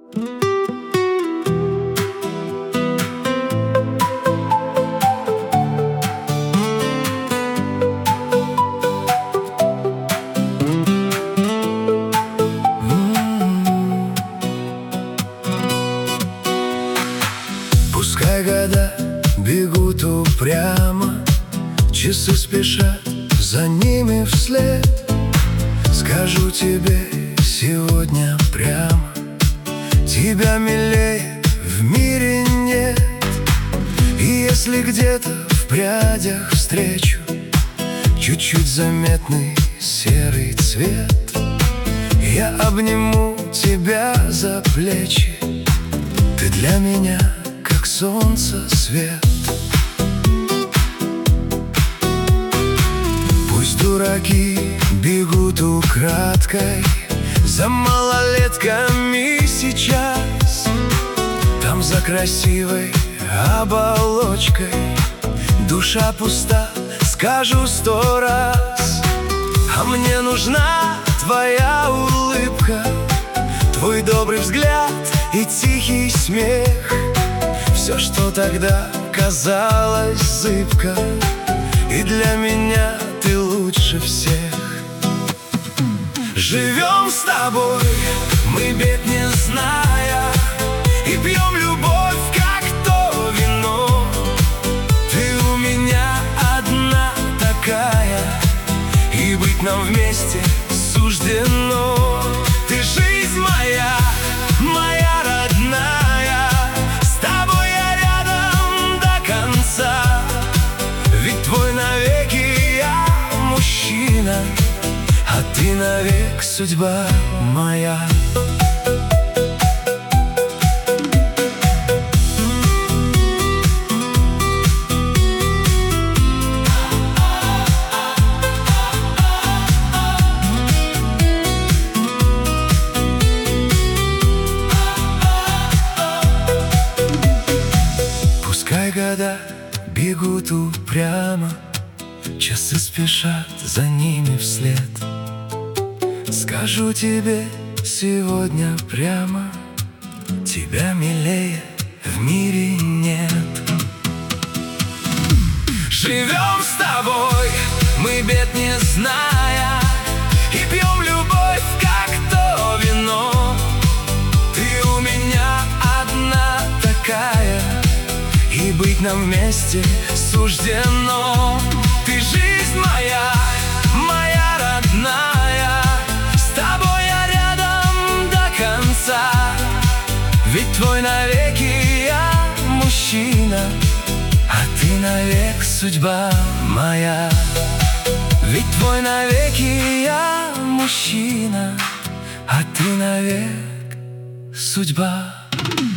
Пускай года бегут упрямо, часы спешат за ними вслед. Скажу тебе сегодня прямо: тебя милее в мире нет. И если где-то в прядях встречу чуть-чуть заметный серый цвет, я обниму тебя за плечи. Ты для меня как солнце свет. Пусть дураки бегут украдкой за малолетками сейчас, там за красивой оболочкой душа пуста, скажу 100 раз. А мне нужна твоя улыбка, твой добрый взгляд и тихий смех. Все, что тогда казалось зыбко, и для меня ты лучше всех. Живем с тобой, мы бед не зная, и пьем любовь, как то вино. Ты у меня одна такая, и быть нам вместе суждено. Ты жизнь моя, моя родная, с тобой я рядом до конца. Ведь твой навеки я мужчина, а ты навек судьба моя. Пускай года бегут упрямо, часы спешат за ними вслед. Скажу тебе сегодня прямо: тебя милее в мире нет. Живем с тобой, мы бед не зная, и пьем любовь, как то вино. Ты у меня одна такая, и быть нам вместе суждено. Ты жизнь моя, моя родная, с тобой я рядом до конца. Ведь твой навеки я мужчина, а ты навек судьба моя. Ведь твой навеки я мужчина, а ты навек судьба